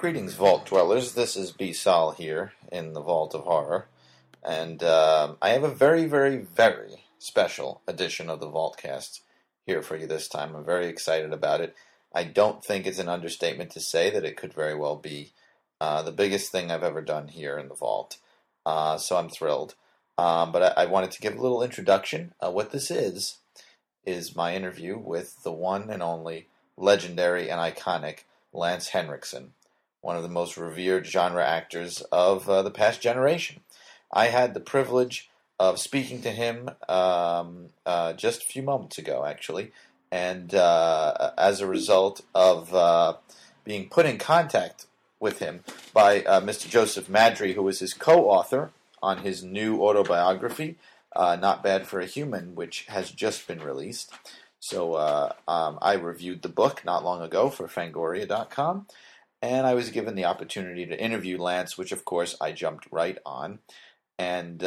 Greetings, Vault Dwellers. This is B. Sol here in the Vault of Horror. And I have a very, very, very special edition of the Vaultcast here for you this time. I'm very excited about it. I don't think it's an understatement to say that it could very well be the biggest thing I've ever done here in the Vault. So I'm thrilled. But I wanted to give a little introduction. What this is my interview with the one and only legendary and iconic Lance Henriksen, one of the most revered genre actors of the past generation. I had the privilege of speaking to him just a few moments ago, actually, and as a result of being put in contact with him by Mr. Joseph Maddrey, who is his co-author on his new autobiography, Not Bad for a Human, which has just been released. So I reviewed the book not long ago for Fangoria.com, and I was given the opportunity to interview Lance, which of course I jumped right on, and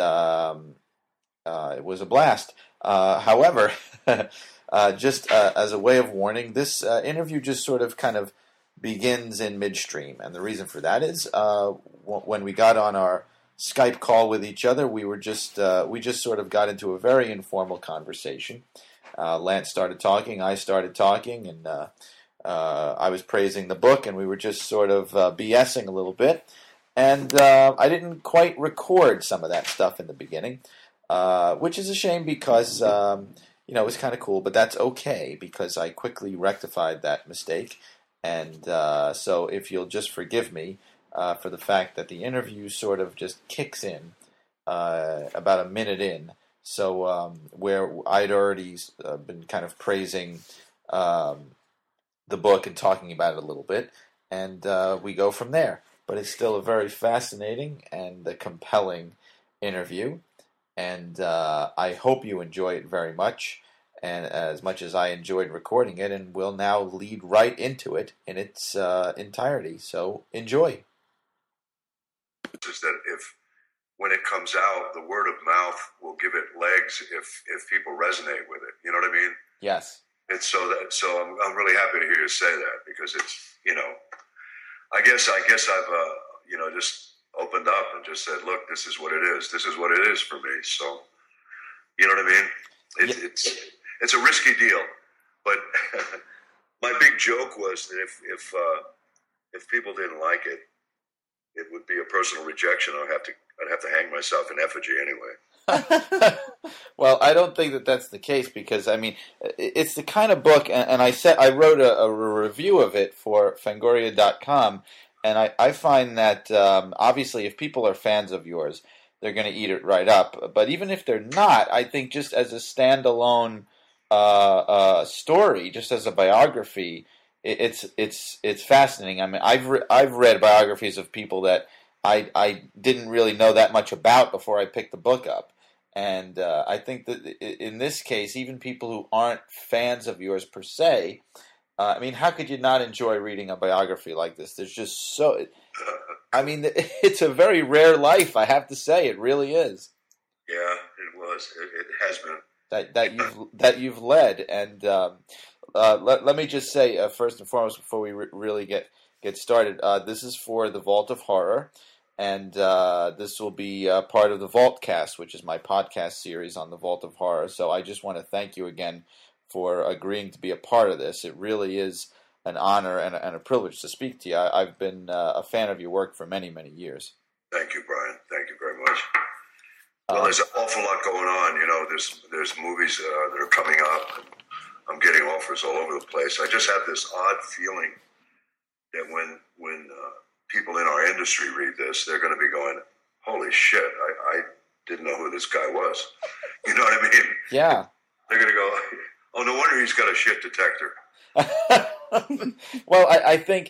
it was a blast. However, just as a way of warning, this interview just sort of kind of begins in midstream, and the reason for that is when we got on our Skype call with each other, we just sort of got into a very informal conversation. Lance started talking, I started talking, and I was praising the book, and we were just sort of BSing a little bit. And I didn't quite record some of that stuff in the beginning, which is a shame because, it was kind of cool, but that's okay because I quickly rectified that mistake. And so if you'll just forgive me for the fact that the interview sort of just kicks in about a minute in. So where I'd already been kind of praising the book and talking about it a little bit, and we go from there. But it's still a very fascinating and a compelling interview, and I hope you enjoy it very much, and as much as I enjoyed recording it, and we'll now lead right into it in its entirety. So enjoy. Is that when it comes out, the word of mouth will give it legs if people resonate with it. You know what I mean? Yes. It's so I'm really happy to hear you say that because it's, I guess I've just opened up and just said, look, this is what it is. This is what it is for me. So, you know what I mean? It's a risky deal, but my big joke was that if people didn't like it, it would be a personal rejection. I'd have to hang myself in effigy anyway. Well, I don't think that that's the case because, I mean, it's the kind of book, and I wrote a review of it for Fangoria.com, and I find that, obviously, if people are fans of yours, they're going to eat it right up. But even if they're not, I think just as a standalone story, just as a biography, it's fascinating. I mean, I've read biographies of people that I didn't really know that much about before I picked the book up, and I think that in this case, even people who aren't fans of yours per se, I mean, how could you not enjoy reading a biography like this? There's just so, I mean, it's a very rare life. I have to say, it really is. Yeah, it was. It has been that you've led, and let me just say first and foremost before we really get started, this is for the Vault of Horror, and this will be part of the Vaultcast, which is my podcast series on the Vault of Horror. So I just want to thank you again for agreeing to be a part of this. It really is an honor and a privilege to speak to you. I've been a fan of your work for many, many years. Thank you, Brian. Thank you very much. Well, there's an awful lot going on. There's movies that are coming up. And I'm getting offers all over the place. I just have this odd feeling that when people in our industry read this, they're going to be going, holy shit, I didn't know who this guy was. You know what I mean? Yeah. They're going to go, oh, no wonder he's got a shit detector. Well, I think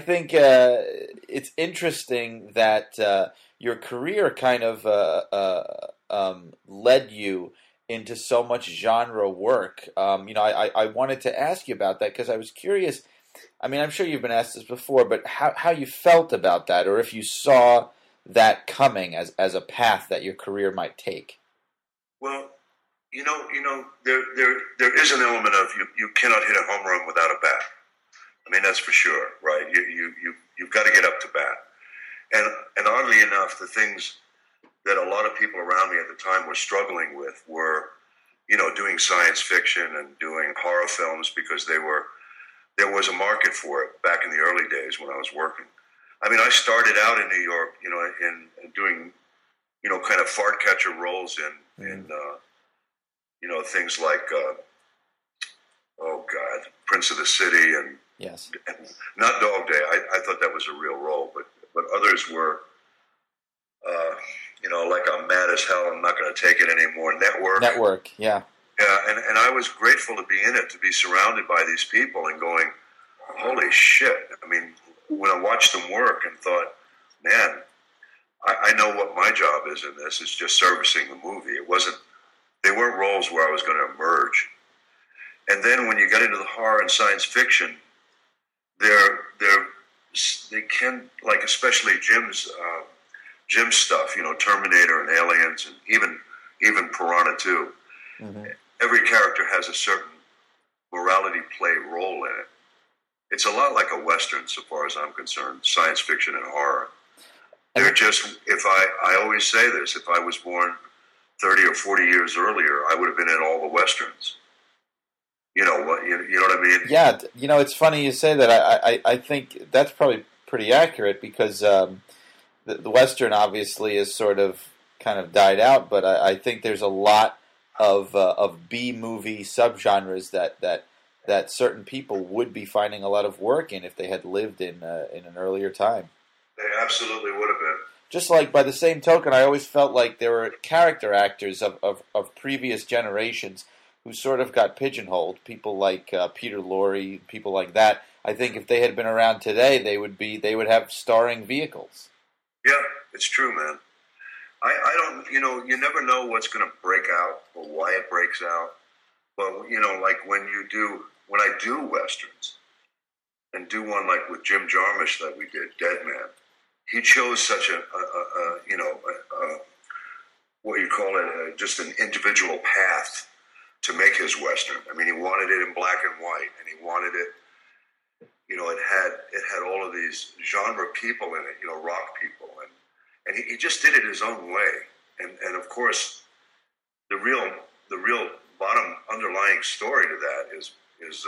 it's interesting that your career kind of led you into so much genre work. I wanted to ask you about that because I was curious. I mean, I'm sure you've been asked this before, but how you felt about that, or if you saw that coming as a path that your career might take. Well, there is an element of you cannot hit a home run without a bat. I mean, that's for sure, right? You've got to get up to bat. And oddly enough, the things that a lot of people around me at the time were struggling with were, doing science fiction and doing horror films because there was a market for it back in the early days when I was working. I mean, I started out in New York, in doing, kind of fart catcher roles in things like, Prince of the City and Yes. not Dog Day. I thought that was a real role, but others were, like I'm mad as hell. I'm not going to take it anymore. Network, yeah. Yeah, and I was grateful to be in it, to be surrounded by these people and going, holy shit. I mean, when I watched them work and thought, man, I know what my job is in this. It's just servicing the movie. They weren't roles where I was going to emerge. And then when you get into the horror and science fiction, they can, like, especially Jim's stuff, Terminator and Aliens, and even Piranha 2. Mm-hmm. Every character has a certain morality play role in it. It's a lot like a Western, so far as I'm concerned, science fiction and horror. They're just, I always say this, if I was born 30 or 40 years earlier, I would have been in all the Westerns. You know what I mean? Yeah, it's funny you say that. I think that's probably pretty accurate because the Western obviously is sort of kind of died out, but I think there's a lot of B-movie subgenres that certain people would be finding a lot of work in if they had lived in an earlier time. They absolutely would have been. Just like by the same token, I always felt like there were character actors of previous generations who sort of got pigeonholed. People like Peter Lorre, people like that. I think if they had been around today, they would have starring vehicles. Yeah, it's true, man. I don't, you never know what's going to break out or why it breaks out. But, like when I do Westerns and do one like with Jim Jarmusch that we did, Dead Man, he chose such what you call it, just an individual path to make his Western. I mean, he wanted it in black and white, and he wanted it, it had all of these genre people in it, rock people, and he just did it his own way. And of course, the real bottom underlying story to that is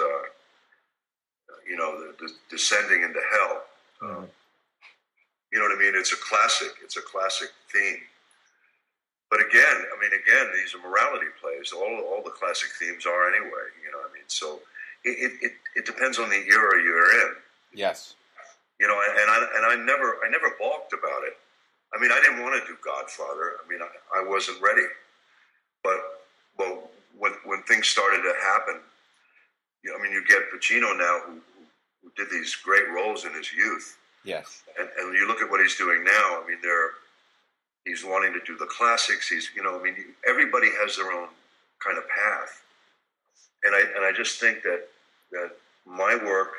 the descending into hell. You know what I mean? It's a classic theme. But again, these are morality plays. All the classic themes are anyway. You know what I mean? So it depends on the era you're in. Yes. And I never balked about it. I mean, I didn't want to do Godfather. I mean, I wasn't ready. But when things started to happen, you get Pacino now who did these great roles in his youth. Yes. And you look at what he's doing now. I mean, he's wanting to do the classics. Everybody has their own kind of path. And I just think that my work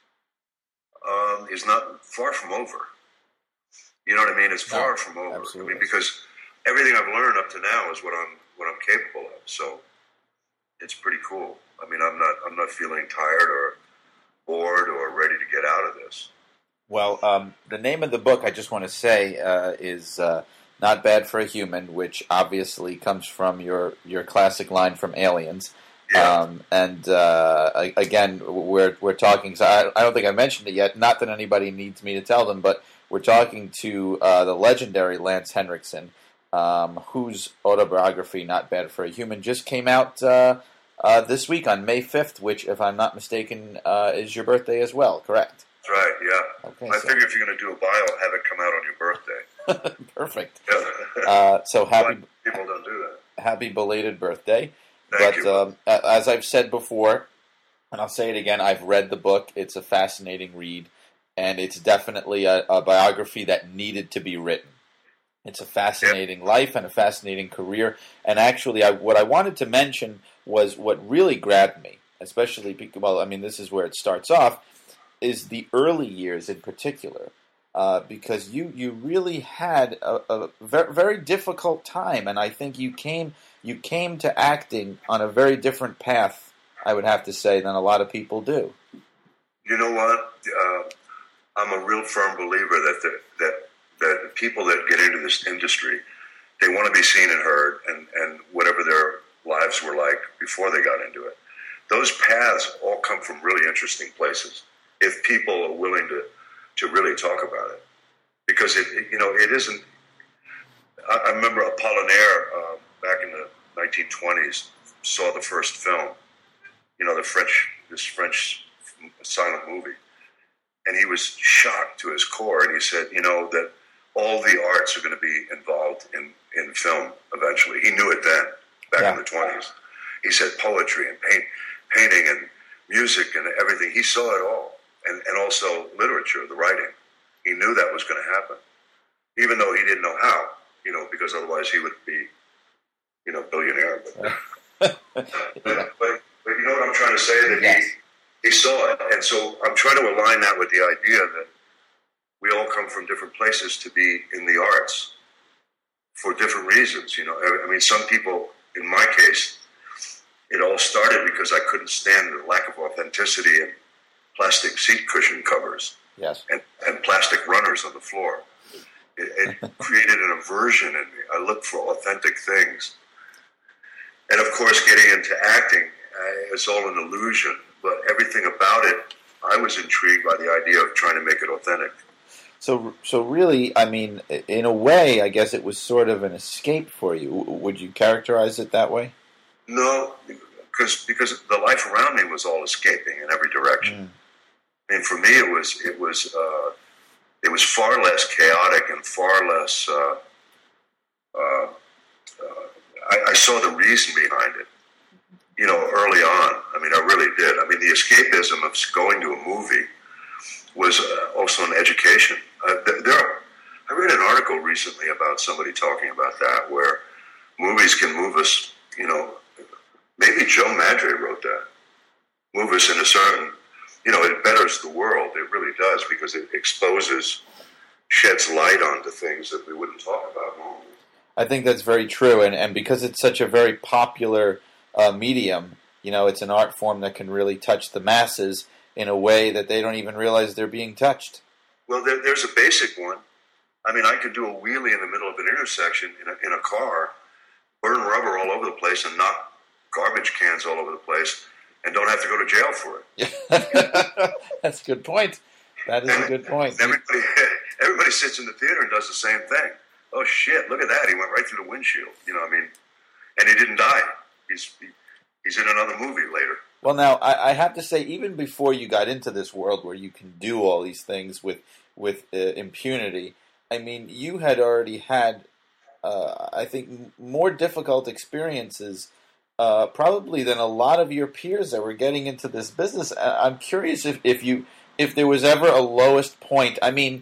is not far from over. You know what I mean? It's far from over. Absolutely. I mean, because everything I've learned up to now is what I'm capable of. So it's pretty cool. I mean, I'm not feeling tired or bored or ready to get out of this. Well, the name of the book, I just want to say, is Not Bad for a Human, which obviously comes from your classic line from Aliens. Yeah. Again, we're talking. So I don't think I mentioned it yet. Not that anybody needs me to tell them, but we're talking to the legendary Lance Henriksen, whose autobiography, Not Bad for a Human, just came out this week on May 5th, which, if I'm not mistaken, is your birthday as well. Correct? That's right. Yeah. Okay, I figure if you're going to do a bio, have it come out on your birthday. Perfect. Yeah. So happy. People don't do that. Happy belated birthday. Thank you. As I've said before, and I'll say it again, I've read the book. It's a fascinating read, and it's definitely a biography that needed to be written. It's a fascinating life and a fascinating career. And actually, what I wanted to mention was what really grabbed me, especially because, this is where it starts off, is the early years in particular. Because you really had a very, very difficult time, and I think you came to acting on a very different path, I would have to say, than a lot of people do. You know what? I'm a real firm believer that the people that get into this industry, they want to be seen and heard, and whatever their lives were like before they got into it. Those paths all come from really interesting places if people are willing to really talk about it. Because it isn't. I remember Apollinaire back in the 1920s saw the first film, this French silent movie, and he was shocked to his core, and he said, that all the arts are going to be involved in film eventually. He knew it then, back in the 20s. He said poetry and painting and music and everything. He saw it all, and also literature, the writing. He knew that was going to happen, even though he didn't know how, because otherwise he would be, billionaire. But, but you know what I'm trying to say? That he saw it. And so I'm trying to align that with the idea that we all come from different places to be in the arts for different reasons. I mean, some people, in my case, it all started because I couldn't stand the lack of authenticity in plastic seat cushion covers. Yes. And plastic runners on the floor. It created an aversion in me. I looked for authentic things. And of course, getting into acting, it's all an illusion. But everything about it, I was intrigued by the idea of trying to make it authentic. So really, I mean, in a way, I guess it was sort of an escape for you. Would you characterize it that way? No, because the life around me was all escaping in every direction. I mean, for me, it was far less chaotic and far less. I saw the reason behind it, early on. I mean, I really did. I mean, the escapism of going to a movie was also an education. I read an article recently about somebody talking about that, where movies can move us. Maybe Joe Madre wrote that. Move us in a certain. It betters the world. It really does, because it sheds light onto things that we wouldn't talk about normally. I think that's very true, and because it's such a very popular medium, it's an art form that can really touch the masses in a way that they don't even realize they're being touched. Well, there's a basic one. I mean, I could do a wheelie in the middle of an intersection in a car, burn rubber all over the place, and knock garbage cans all over the place, and don't have to go to jail for it. That's a good point. That is a good point. Everybody sits in the theater and does the same thing. Oh, shit, look at that. He went right through the windshield. And he didn't die. He's in another movie later. Well, now, I have to say, even before you got into this world where you can do all these things with impunity, I mean, you had already had, I think, more difficult experiences probably than a lot of your peers that were getting into this business. I'm curious if there was ever a lowest point. I mean,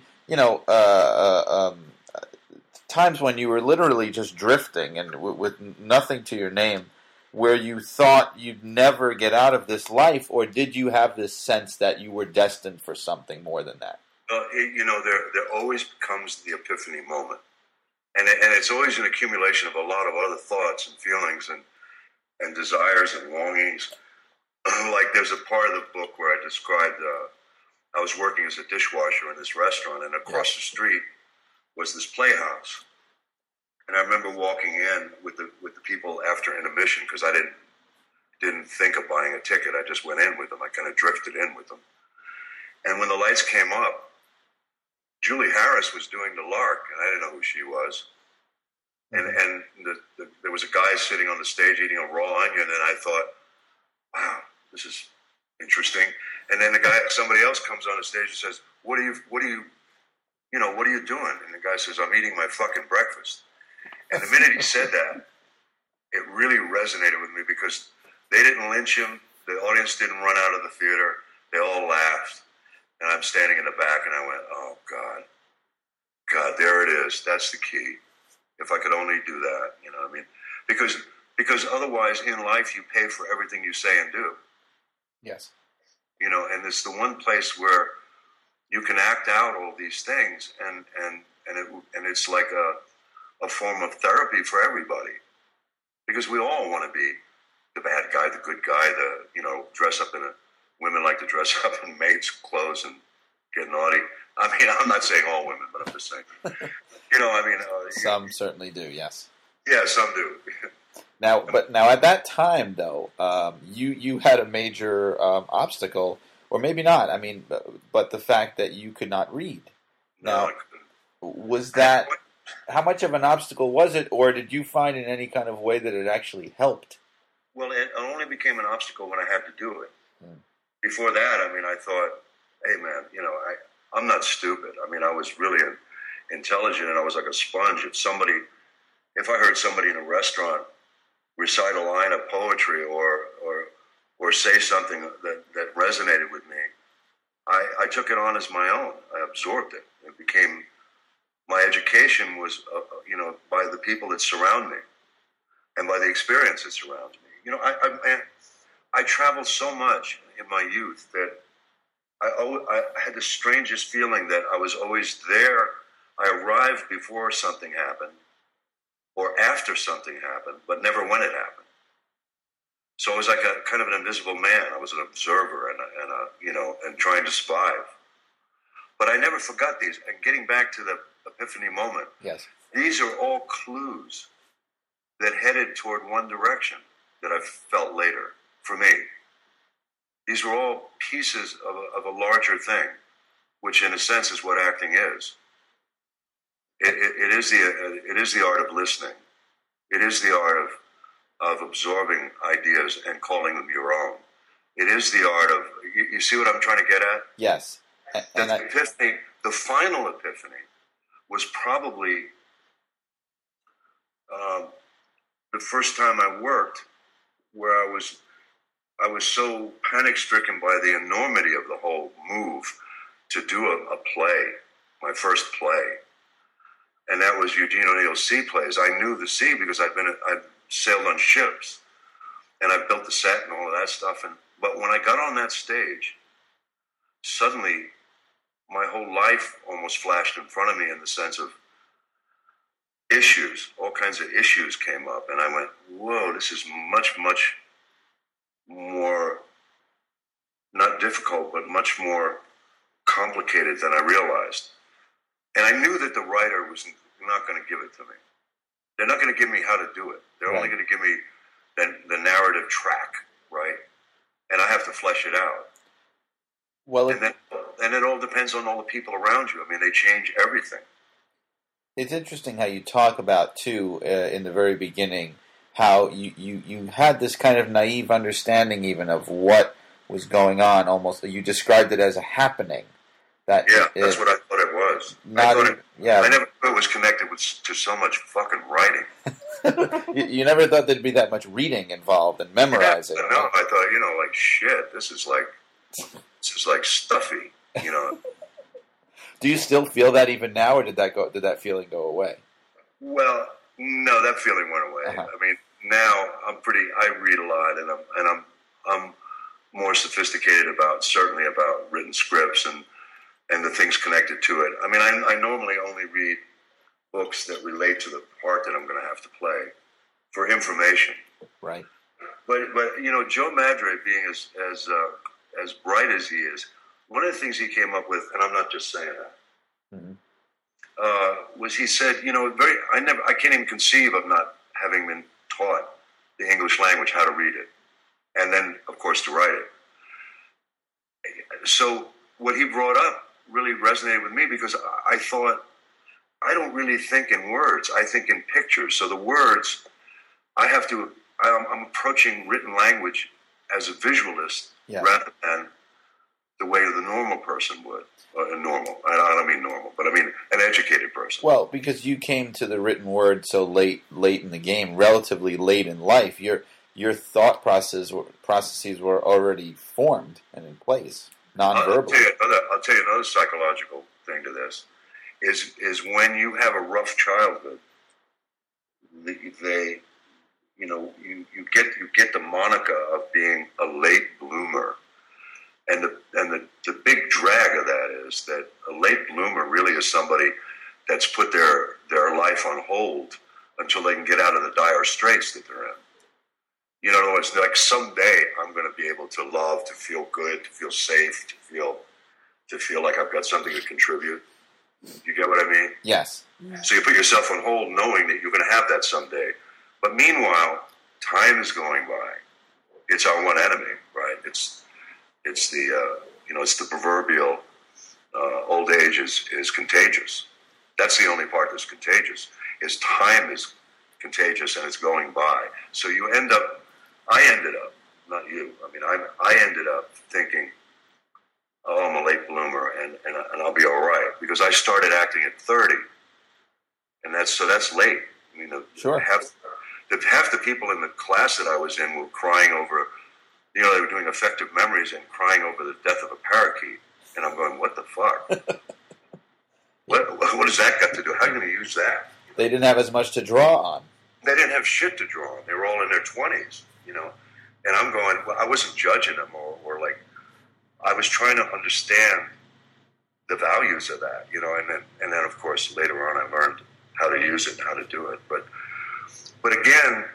times when you were literally just drifting and with nothing to your name, where you thought you'd never get out of this life, or did you have this sense that you were destined for something more than that? There always comes the epiphany moment, and it's always an accumulation of a lot of other thoughts and feelings and desires and longings. Like there's a part of the book where I described I was working as a dishwasher in this restaurant, and across the street was this playhouse. And I remember walking in with the people after intermission, because I didn't think of buying a ticket. I just went in with them. I kind of drifted in with them. And when the lights came up, Julie Harris was doing the Lark, and I didn't know who she was. And there was a guy sitting on the stage eating a raw onion, and I thought, wow, this is interesting. And then somebody else comes on the stage and says, what are you doing? And the guy says, I'm eating my fucking breakfast. And the minute he said that, it really resonated with me, because they didn't lynch him. The audience didn't run out of the theater. They all laughed. And I'm standing in the back, and I went, oh, God, there it is. That's the key. If I could only do that, what I mean? Because otherwise, in life, you pay for everything you say and do. Yes. And it's the one place where you can act out all these things, and it's like a form of therapy for everybody, because we all want to be the bad guy, the good guy, dress up in a women like to dress up in maids' clothes and get naughty. I mean, I'm not saying all women, but I'm just saying. Some certainly do, yes. Yeah, some do. Now at that time, though, you had a major obstacle, or maybe not. I mean, but the fact that you could not read. Now, was that how much of an obstacle was it, or did you find in any kind of way that it actually helped? Well, it only became an obstacle when I had to do it. Before that, I mean, I thought, hey, man, I'm not stupid. I mean, I was really intelligent, and I was like a sponge. If I heard somebody in a restaurant recite a line of poetry or say something that resonated with me, I took it on as my own. I absorbed it. It became my education was, by the people that surround me and by the experience that surrounds me. I traveled so much in my youth that I had the strangest feeling that I was always there. I arrived before something happened or after something happened, but never when it happened. So I was like a kind of an invisible man. I was an observer and trying to spy. But I never forgot these. And getting back to the epiphany moment, yes, these are all clues that headed toward one direction that I felt later for me. These were all pieces of a larger thing, which in a sense is what acting is. It is the art of listening. It is the art of absorbing ideas and calling them your own. It is the art of, you see what I'm trying to get at? Yes. Epiphany, the final epiphany, was probably the first time I worked where I was so panic-stricken by the enormity of the whole move to do a play, my first play. And that was Eugene O'Neill's sea plays. I knew the sea because I'd sailed on ships, and I built the set and all of that stuff. But when I got on that stage, suddenly my whole life almost flashed in front of me in the sense of issues. All kinds of issues came up, and I went, whoa, this is much, much more, not difficult, but much more complicated than I realized. And I knew that the writer was not going to give it to me. They're not going to give me how to do it. They're only going to give me the narrative track, right? And I have to flesh it out. Well, and it all depends on all the people around you. I mean, they change everything. It's interesting how you talk about, too, in the very beginning, how you had this kind of naive understanding even of what was going on. Almost, you described it as a happening. That's what I thought it was. I never thought it was connected to so much fucking writing. you never thought there'd be that much reading involved and memorizing. Yeah, no, I thought, like, shit, this is like stuffy, Do you still feel that even now, or did that feeling go away? Well, no, that feeling went away. Uh-huh. I mean, now I read a lot, and I'm more sophisticated certainly about written scripts and the things connected to it. I mean, I normally only read books that relate to the part that I'm going to have to play for information. Right. But Joe Madre, being as bright as he is, one of the things he came up with, and I'm not just saying that, was he said, I can't even conceive of not having been taught the English language, how to read it, and then, of course, to write it. So what he brought up really resonated with me because I thought, I don't really think in words. I think in pictures. So the words, I'm approaching written language as a visualist rather than the way the normal person would. Normal. I don't mean normal, but I mean an educated person. Well, because you came to the written word so late in the game, relatively late in life, your thought processes were already formed and in place, non-verbal. I'll tell you another psychological thing to this is when you have a rough childhood, you get the moniker of being a late bloomer. And the big drag of that is that a late bloomer really is somebody that's put their life on hold until they can get out of the dire straits that they're in. You know, in other words, like someday I'm going to be able to love, to feel good, to feel safe, to feel like I've got something to contribute. You get what I mean? Yes. So you put yourself on hold knowing that you're going to have that someday. But meanwhile, time is going by. It's our one enemy, right? It's the it's the proverbial old age is contagious. That's the only part that's contagious. Is time is contagious and it's going by. So I ended up, not you. I mean, I ended up thinking, oh, I'm a late bloomer and I'll be all right, because I started acting at 30, and that's late. I mean, sure. Half the people in the class that I was in were crying over, they were doing effective memories and crying over the death of a parakeet, and I'm going, what the fuck? what does that got to do? How are you going to use that? They didn't have as much to draw on. They didn't have shit to draw on. They were all in their 20s, and I'm going, well, I wasn't judging them or like, I was trying to understand the values of that, and then of course later on I learned how to use it and how to do it. But again,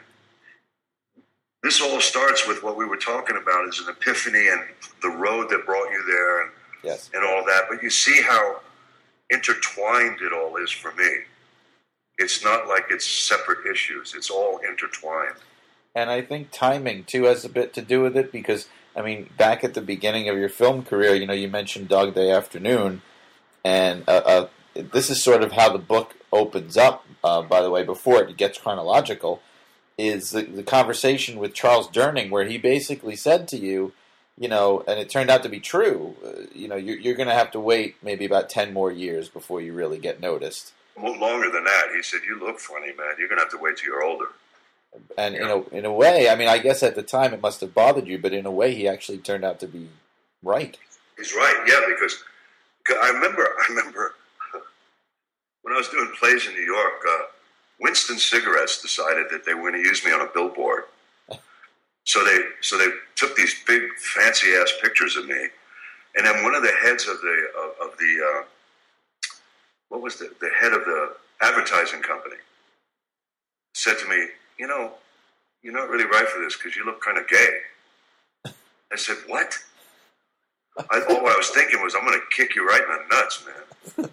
this all starts with what we were talking about is an epiphany and the road that brought you there and yes. and all that. But you see how intertwined it all is for me. It's not like it's separate issues. It's all intertwined. And I think timing, too, has a bit to do with it because, I mean, back at the beginning of your film career, you mentioned Dog Day Afternoon, and this is sort of how the book opens up, by the way, before it gets chronological, is the conversation with Charles Durning, where he basically said to you, and it turned out to be true, you're going to have to wait maybe about 10 more years before you really get noticed. Longer than that. He said, you look funny, man. You're going to have to wait till you're older. And in a way, I mean, I guess at the time it must have bothered you, but in a way, he actually turned out to be right. He's right, yeah, because I remember when I was doing plays in New York, Winston Cigarettes decided that they were going to use me on a billboard. So they took these big fancy ass pictures of me, and then one of the heads of the what was the head of the advertising company said to me, you're not really right for this because you look kind of gay. I said, what? All I was thinking was, I'm going to kick you right in the nuts, man.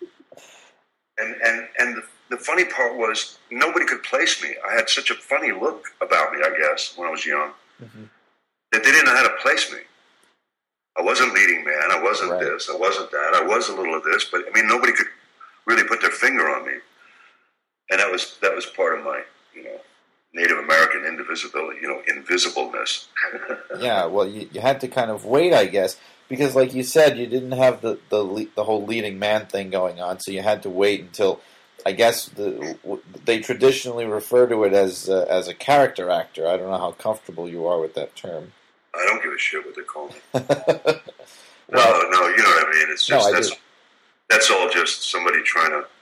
And the funny part was, nobody could place me. I had such a funny look about me, I guess, when I was young, that they didn't know how to place me. I wasn't leading man. I wasn't right. This. I wasn't that. I was a little of this, but I mean, nobody could really put their finger on me. And that was part of my, Native American indivisibility, invisibleness. Yeah, well, you had to kind of wait, I guess, because, like you said, you didn't have the whole leading man thing going on, so you had to wait until, I guess, they traditionally refer to it as a character actor. I don't know how comfortable you are with that term. I don't give a shit what they call me. No, you know what I mean. It's just that's all just somebody trying to,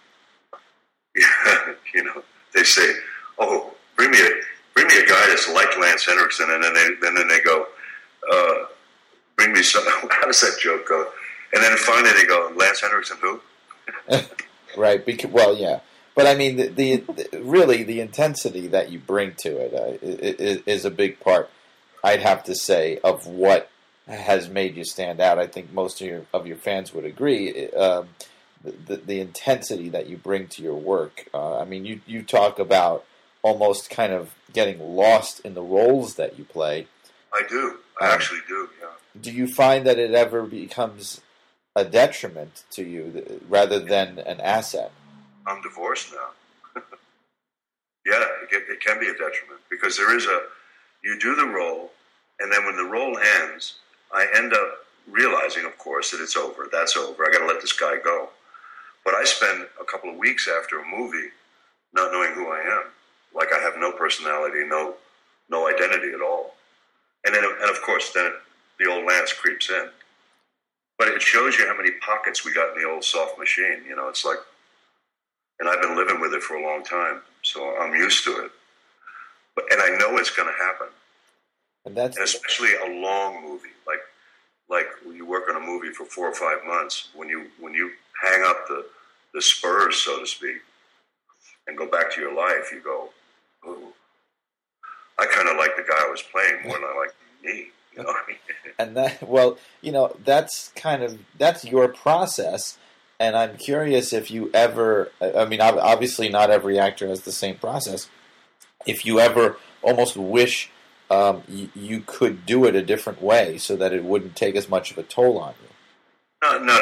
They say, "Oh, bring me a guy that's like Lance Henriksen," and then they go, "Bring me some." How does that joke go? And then finally they go, "Lance Henriksen, who?" Right. Well, yeah. But I mean, really the intensity that you bring to it is a big part, I'd have to say, of what has made you stand out. I think most of your fans would agree. The intensity that you bring to your work. I mean, you talk about almost kind of getting lost in the roles that you play. I do. I actually do, yeah. Do you find that it ever becomes a detriment to you rather than an asset? I'm divorced now. Yeah, it can be a detriment because you do the role, and then when the role ends, I end up realizing, of course, that it's over. That's over. I got to let this guy go. But I spend a couple of weeks after a movie not knowing who I am. Like I have no personality, no identity at all. And of course, then the old Lance creeps in. But it shows you how many pockets we got in the old soft machine. It's like, and I've been living with it for a long time, so I'm used to it. And I know it's going to happen. And especially a long movie, like when you work on a movie for 4 or 5 months, when you hang up the spurs, so to speak, and go back to your life, you go, ooh. I kind of liked the guy I was playing more than I liked me. You know what I mean? And that, well, that's your process. And I'm curious if you ever, I mean, obviously not every actor has the same process. If you ever almost wish you could do it a different way so that it wouldn't take as much of a toll on you. No.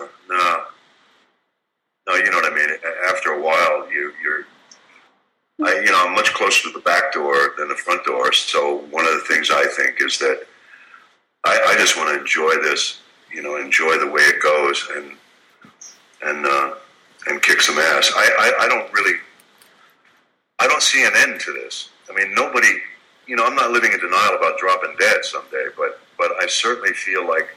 You know what I mean. After a while, I'm much closer to the back door than the front door. So one of the things I think is that I just want to enjoy this, enjoy the way it goes, and kick some ass. I don't see an end to this. I mean, nobody, I'm not living in denial about dropping dead someday, but I certainly feel like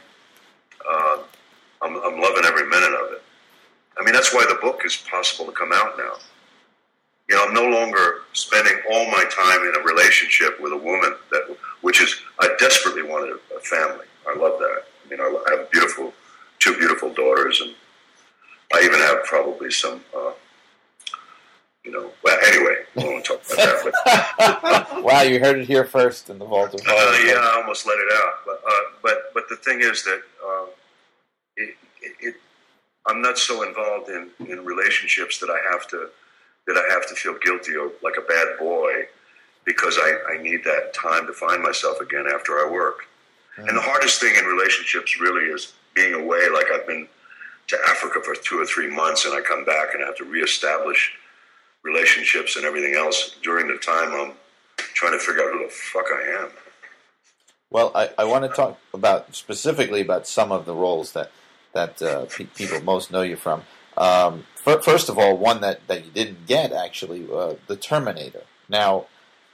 I'm loving every minute of it. I mean, that's why the book is possible to come out now. I'm no longer spending all my time in a relationship with a woman I desperately wanted a family. I love that. I mean, I have two beautiful daughters, and I even have probably some, well, anyway, I won't talk about that. Wow, you heard it here first in the Vault of Horror. Yeah, I almost let it out. But the thing is that I'm not so involved in relationships that I have to feel guilty or like a bad boy, because I need that time to find myself again after I work. Mm-hmm. And the hardest thing in relationships really is being away. Like, I've been to Africa for 2 or 3 months, and I come back and I have to reestablish relationships and everything else during the time I'm trying to figure out who the fuck I am. Well, I want to talk specifically about some of the roles that people most know you from. First of all, one that you didn't get, actually, The Terminator. Now,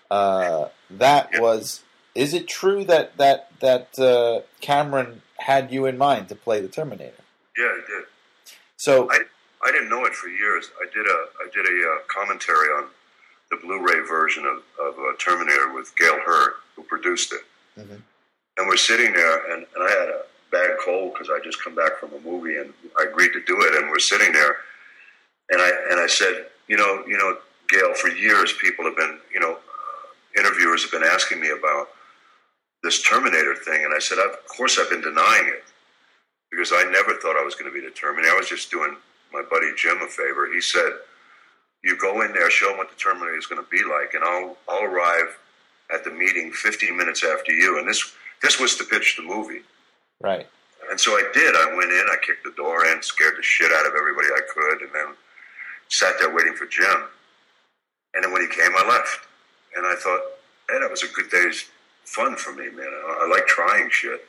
is it true that Cameron had you in mind to play the Terminator? Yeah, he did. So I didn't know it for years. I did a commentary on the Blu-ray version of Terminator with Gail Hurd, who produced it. Mm-hmm. And we're sitting there, and I had a bad cold because I just come back from a movie, and I agreed to do it. And we're sitting there, and I said, Gail, for years people have been, interviewers have been asking me about this Terminator thing, and I said, of course I've been denying it, because I never thought I was going to be the Terminator. I was just doing my buddy Jim a favor. He said, you go in there, show them what the Terminator is going to be like, and I'll arrive at the meeting 15 minutes after you. And this was to pitch the movie. Right. And so I did. I went in, I kicked the door in, scared the shit out of everybody I could, and then sat there waiting for Jim. And then when he came, I left. And I thought, hey, that was a good day's fun for me, man. I like trying shit.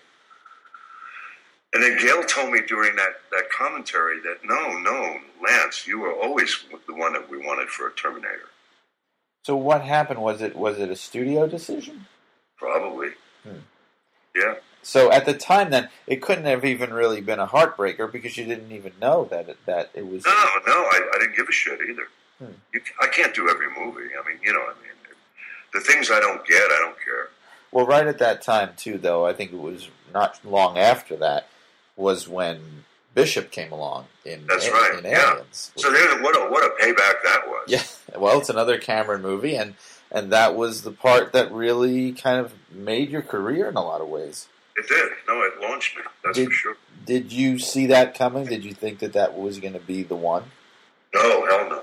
And then Gail told me during that commentary that, no, Lance, you were always the one that we wanted for a Terminator. So what happened? Was it a studio decision? Probably. Yeah. So at the time, then, it couldn't have even really been a heartbreaker, because you didn't even know that it was. No, I didn't give a shit either. I can't do every movie. I mean, the things I don't get, I don't care. Well, right at that time too, though, I think it was not long after that was when Bishop came along in Aliens. Yeah. So what a payback that was. Yeah. Well, it's another Cameron movie, and that was the part that really kind of made your career in a lot of ways. It did. No, it launched me. That's for sure. Did you see that coming? Did you think that was going to be the one? No, hell no.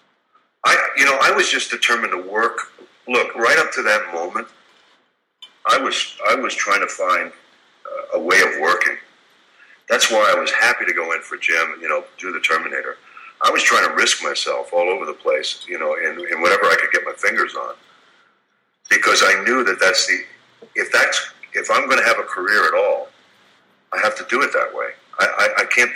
I was just determined to work. Look, right up to that moment, I was trying to find a way of working. That's why I was happy to go in for Jim, do the Terminator. I was trying to risk myself all over the place, in whatever I could get my fingers on, because I knew that if I'm going to have a career at all, I have to do it that way. I can't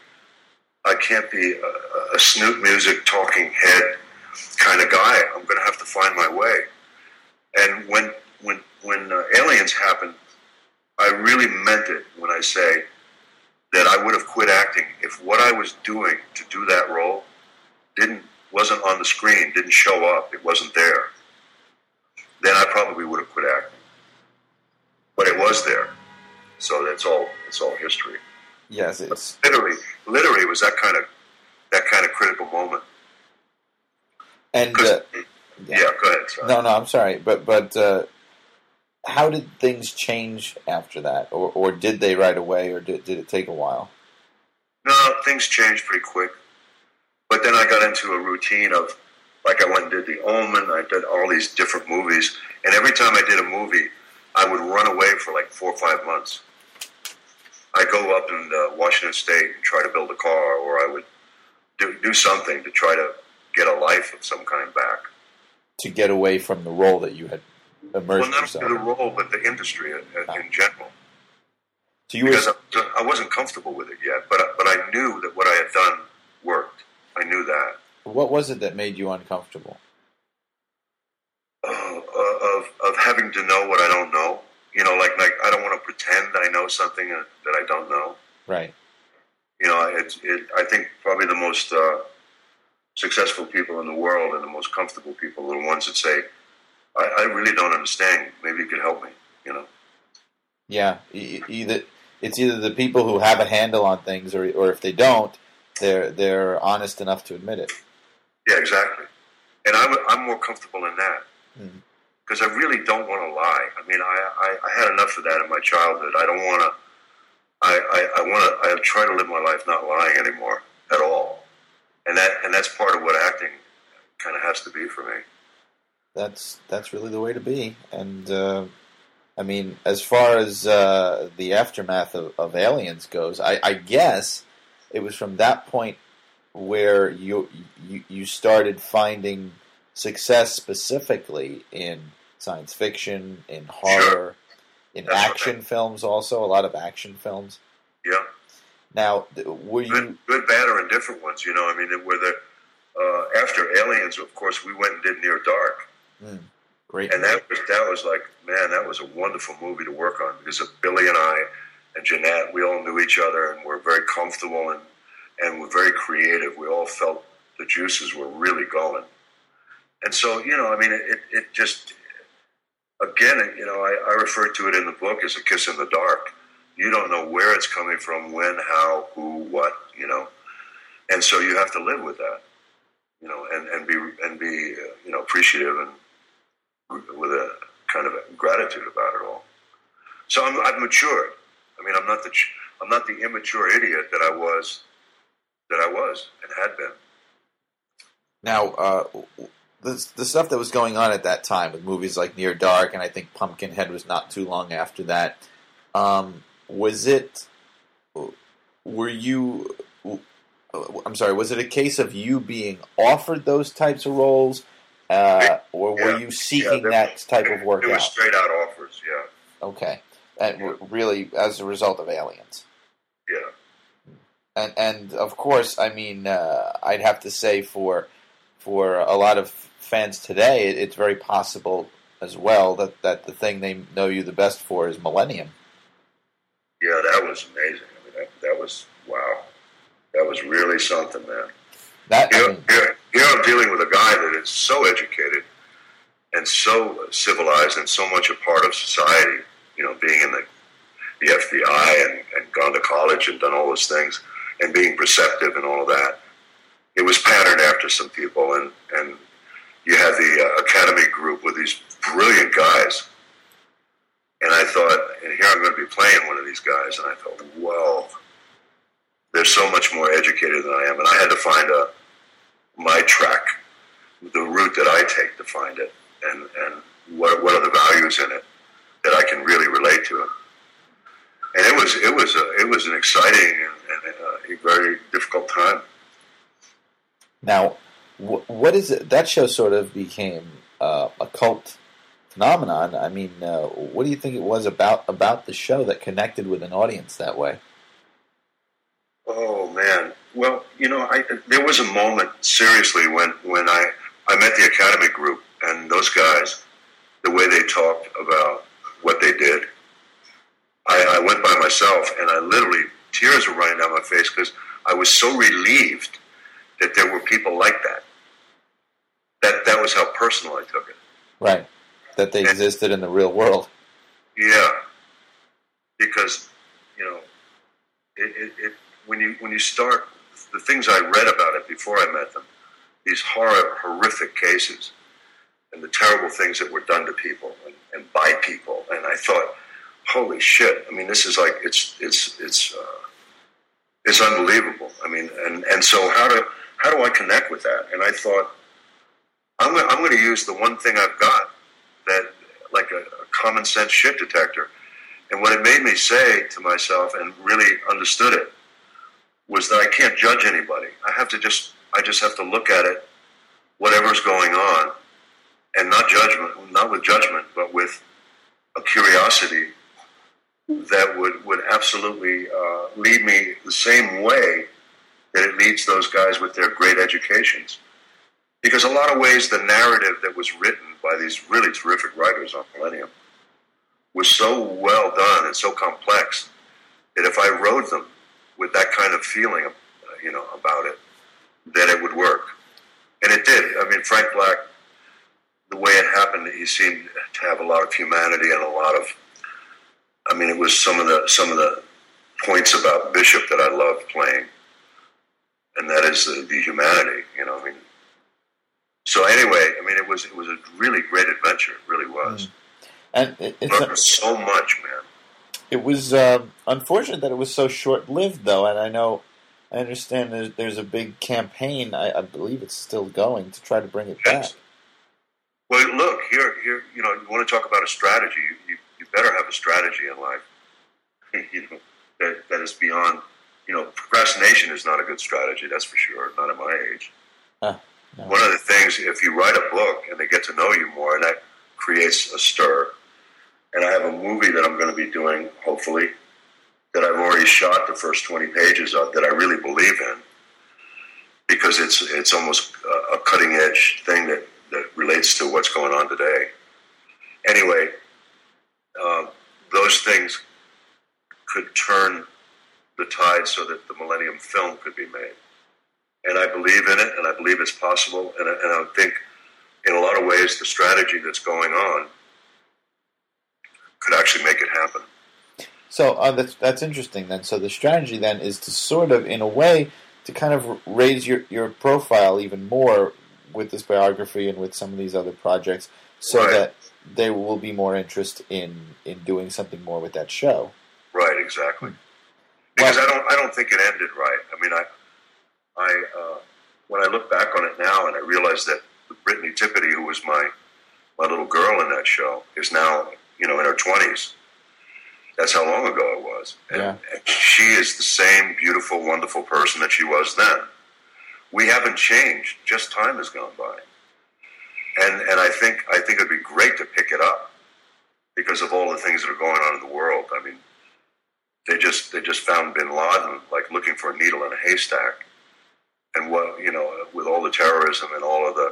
be a snoot music talking head kind of guy. I'm going to have to find my way. And when Aliens happened, I really meant it when I say that I would have quit acting if what I was doing to do that role wasn't on the screen, didn't show up, it wasn't there. Then I probably would have quit acting. But it was there, so it's all history. Yes, it's literally it was that kind of critical moment. And Yeah, go ahead. Sorry. No, I'm sorry, but how did things change after that, or did they right away, or did it take a while? No, things changed pretty quick. But then I got into a routine of, like, I went and did The Omen. I did all these different movies, and every time I did a movie, I would run away for like 4 or 5 months. I'd go up in Washington State and try to build a car, or I would do something to try to get a life of some kind back. To get away from the role that you had immersed not yourself only the role, but the industry in general. So because I wasn't comfortable with it yet, but I knew that what I had done worked. I knew that. What was it that made you uncomfortable? Of having to know what I don't know. You know, like I don't want to pretend I know something that I don't know. Right. You know, I think probably the most successful people in the world and the most comfortable people are the ones that say, I really don't understand. Maybe you could help me, you know? Yeah. It's either the people who have a handle on things, or if they don't, they're honest enough to admit it. Yeah, exactly. And I'm more comfortable in that. Because I really don't want to lie. I mean, I had enough of that in my childhood. I don't want to. I try to live my life not lying anymore at all, and that's part of what acting kind of has to be for me. That's really the way to be. And I mean, as far as the aftermath of Aliens goes, I guess it was from that point where you started finding success specifically in science fiction, in horror, in action films also, a lot of action films. Yeah. Now, were you... Good, bad, or indifferent ones, you know, I mean, after Aliens, of course, we went and did Near Dark. Great. And that was like, man, that was a wonderful movie to work on, because Billy and I and Jeanette, we all knew each other, and we're very comfortable, and we're very creative. We all felt the juices were really going. And so, you know, I mean, it just, again, you know, I refer to it in the book as a kiss in the dark. You don't know where it's coming from, when, how, who, what, you know. And so you have to live with that, you know, and be you know, appreciative and with a kind of gratitude about it all. So I've matured. I mean, I'm not the immature idiot that I was and had been. Now, the stuff that was going on at that time with movies like Near Dark, and I think Pumpkinhead was not too long after that. Was it a case of you being offered those types of roles, or were you seeking that type of work out? It was straight out offers, yeah. Okay. And really as a result of Aliens. Yeah. And of course, I mean, I'd have to say for a lot of fans today, it's very possible as well that the thing they know you the best for is Millennium. Yeah, that was amazing. I mean, that was, wow. That was really something, man. Here I'm dealing with a guy that is so educated and so civilized and so much a part of society, you know, being in the FBI and gone to college and done all those things and being perceptive and all of that. It was patterned after some people, and you had the Academy group with these brilliant guys. And I thought, and here I'm going to be playing one of these guys, and I thought, whoa, they're so much more educated than I am. And I had to find my track, the route that I take to find it, and what are the values in it that I can really relate to it. And it was an exciting and a very difficult time. Now, what is it? That show sort of became a cult phenomenon. I mean, what do you think it was about the show that connected with an audience that way? Oh man, well, you know, there was a moment seriously when I met the Academy group and those guys, the way they talked about what they did. I went by myself and I literally, tears were running down my face because I was so relieved that there were people like that. That was how personal I took it. Right. That they existed in the real world. Yeah. Because, you know, when you start, the things I read about it before I met them, these horrific cases, and the terrible things that were done to people and by people. And I thought, holy shit! I mean, this is like it's unbelievable. I mean, and so how do I connect with that? And I thought, I'm going to use the one thing I've got, that like a common sense shit detector. And what it made me say to myself, and really understood it, was that I can't judge anybody. I just have to look at it, whatever's going on, and not with judgment, but with a curiosity that would absolutely lead me the same way that it leads those guys with their great educations. Because a lot of ways the narrative that was written by these really terrific writers on Millennium was so well done and so complex that if I wrote them with that kind of feeling, about it, that it would work. And it did. I mean, Frank Black, the way it happened, he seemed to have a lot of humanity and a lot of, I mean, it was some of the points about Bishop that I loved playing, and that is the humanity, I mean. So anyway, I mean, it was a really great adventure. It really was. And learned so much, man. It was unfortunate that it was so short-lived, though. And I understand there's a big campaign. I believe it's still going to try to bring it back. Well, look here. You want to talk about a strategy? You better have a strategy in life. That is beyond. Procrastination is not a good strategy. That's for sure. Not at my age. No. One of the things, if you write a book and they get to know you more, and that creates a stir. And I have a movie that I'm going to be doing, hopefully, that I've already shot the first 20 pages of, that I really believe in, because it's almost a cutting edge thing that relates to what's going on today. Anyway, those things could turn the tide so that the Millennium film could be made. And I believe in it, and I believe it's possible, and I think in a lot of ways the strategy that's going on could actually make it happen. So that's interesting then. So the strategy then is to sort of, in a way, to kind of raise your profile even more with this biography and with some of these other projects, so that there will be more interest in doing something more with that show. Right, exactly. Because I don't think it ended right. I mean, I when I look back on it now and I realize that Brittany Tippity, who was my little girl in that show, is now in her 20s. That's how long ago it was. And she is the same beautiful, wonderful person that she was then. We haven't changed. Just time has gone by. And I think it'd be great to pick it up because of all the things that are going on in the world. I mean, they just found Bin Laden, like looking for a needle in a haystack. And with all the terrorism and all of the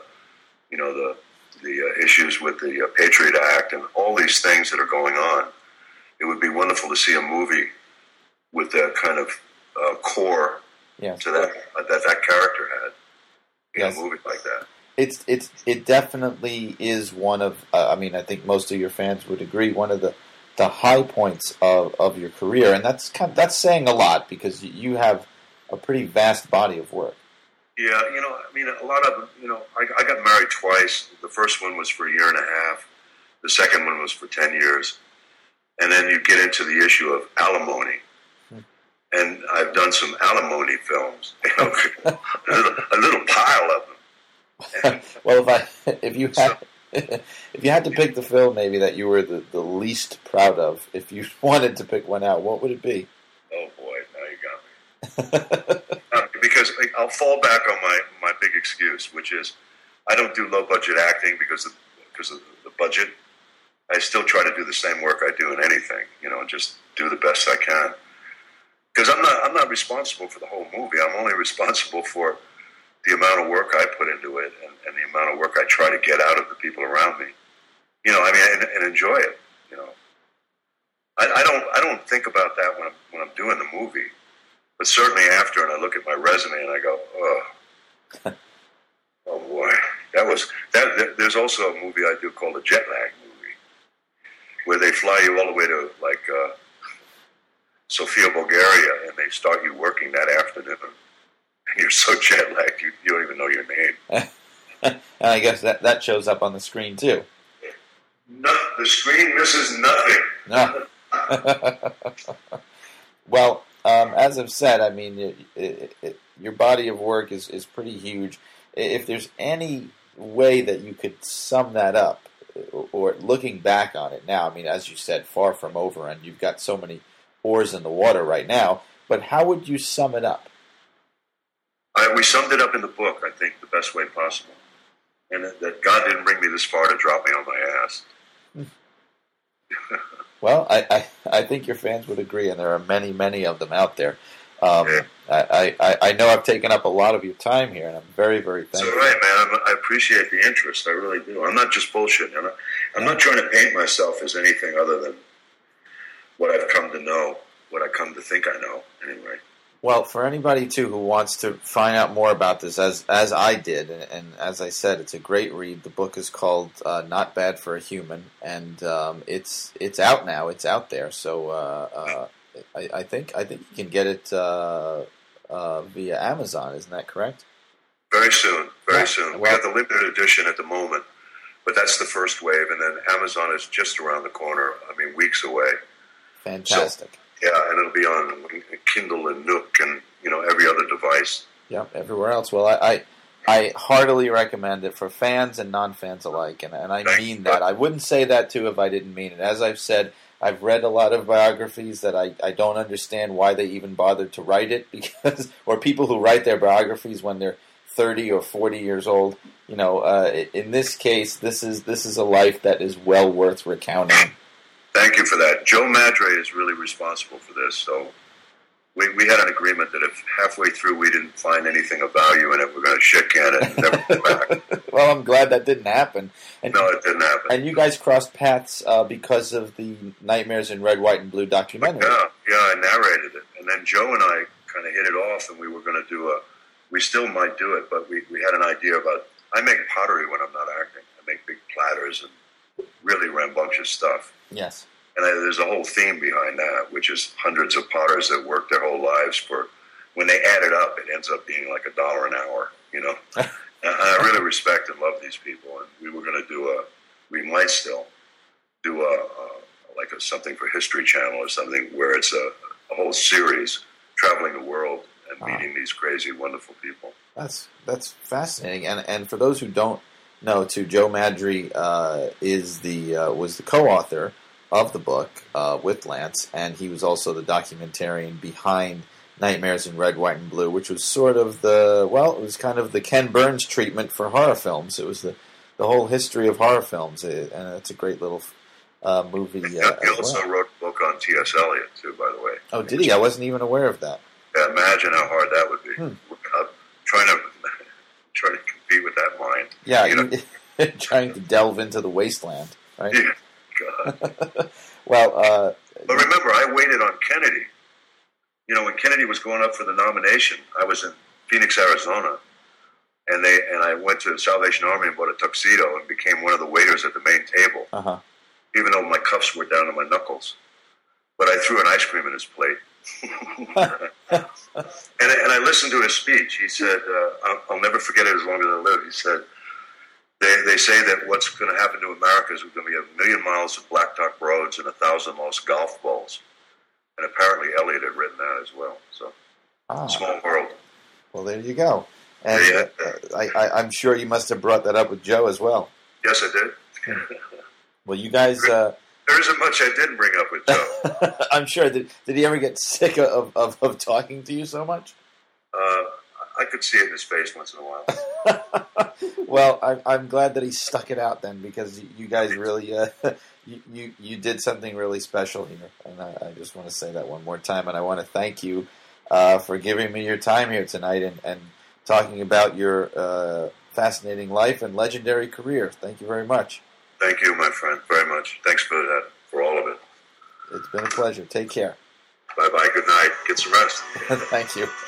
issues with the Patriot Act and all these things that are going on, it would be wonderful to see a movie with that kind of core to that character had in a movie like that. It definitely is one of I think most of your fans would agree, one of the high points of your career, and that's saying a lot because you have a pretty vast body of work. Yeah, a lot of I got married twice. The first one was for a year and a half. The second one was for 10 years. And then you get into the issue of alimony. And I've done some alimony films, a little pile of them. Well, if you had to pick the film maybe that you were the least proud of, if you wanted to pick one out, what would it be? Oh boy, now you got me. Because I'll fall back on my big excuse, which is I don't do low budget acting because of the budget. I still try to do the same work I do in anything, and just do the best I can. Because I'm not responsible for the whole movie. I'm only responsible for the amount of work I put into it and the amount of work I try to get out of the people around me. And enjoy it. I don't think about that when I'm doing the movie. But certainly after, and I look at my resume and I go, oh boy, there's also a movie I do called a jet lag movie, where they fly you all the way to Sofia, Bulgaria, and they start you working that afternoon, and you're so jet lagged you don't even know your name. And I guess that shows up on the screen too. No, the screen misses nothing. No. Well, as I've said, I mean, your body of work is pretty huge. If there's any way that you could sum that up, or looking back on it now, I mean, as you said, far from over, and you've got so many oars in the water right now, but how would you sum it up? We summed it up in the book, I think, the best way possible. And that God didn't bring me this far to drop me on my ass. Well, I think your fans would agree, and there are many, many of them out there. I know I've taken up a lot of your time here, and I'm very, very thankful. It's all right, man. I appreciate the interest. I really do. I'm not just bullshitting. I'm not trying to paint myself as anything other than what I've come to know, what I come to think I know, anyway. Well, for anybody, too, who wants to find out more about this, as I did, and as I said, it's a great read. The book is called Not Bad for a Human, and it's out now. It's out there. So I think you can get it via Amazon. Isn't that correct? Very soon. Very soon. Well, we got the limited edition at the moment, but that's the first wave, and then Amazon is just around the corner. I mean, weeks away. Fantastic. So, yeah, and it'll be on Kindle and Nook and, every other device. Yep, everywhere else. Well, I heartily recommend it for fans and non-fans alike, and I mean that. I wouldn't say that, too, if I didn't mean it. As I've said, I've read a lot of biographies that I don't understand why they even bothered to write it, or people who write their biographies when they're 30 or 40 years old. In this case, this is a life that is well worth recounting. Thank you for that. Joe Madre is really responsible for this. So we had an agreement that if halfway through we didn't find anything of value in it, we're going to shit can it and never come back. Well, I'm glad that didn't happen. No, it didn't happen. And you guys crossed paths because of the Nightmares in Red, White, and Blue documentary. Yeah, I narrated it. And then Joe and I kind of hit it off, and we were going to do we still might do it, but we had an idea about, I make pottery when I'm not acting. I make big platters and really rambunctious stuff. Yes. And there's a whole theme behind that, which is hundreds of potters that work their whole lives for, when they add it up, it ends up being like $1 an hour, And I really respect and love these people. And we were going to we might still do something for History Channel or something where it's a whole series traveling the world and meeting these crazy, wonderful people. That's fascinating. And for those who don't know, too, Joe Madre was the co-author of the book with Lance, and he was also the documentarian behind Nightmares in Red, White, and Blue, which was sort of it was kind of the Ken Burns treatment for horror films. It was the whole history of horror films, and it's a great little movie. He also wrote a book on T.S. Eliot, too, by the way. Oh, did he? I wasn't even aware of that. Yeah, imagine how hard that would be. Trying to compete with that mind. Yeah, trying to delve into the wasteland, right? Yeah, God. Well, but remember, I waited on Kennedy. When Kennedy was going up for the nomination, I was in Phoenix, Arizona, and I went to the Salvation Army and bought a tuxedo and became one of the waiters at the main table, even though my cuffs were down to my knuckles. But I threw an ice cream in his plate. and I listened to his speech. He said, I'll never forget it as long as I live. He said, they say that what's going to happen to America is we're going to be 1 million miles of blacktop roads and 1,000 lost golf balls. And apparently Eliot had written that as well. So, small world. Well, there you go. And I'm sure you must have brought that up with Joe as well. Yes, I did. Well, you guys... There isn't much I didn't bring up with Joe. I'm sure. Did he ever get sick of talking to you so much? I could see it in his face once in a while. Well, I'm glad that he stuck it out then, because you guys really you did something really special here, and I just want to say that one more time, and I want to thank you for giving me your time here tonight and talking about your fascinating life and legendary career. Thank you very much. Thank you, my friend, very much. Thanks for that, for all of it. It's been a pleasure. Take care. Bye-bye. Good night. Get some rest. Thank you.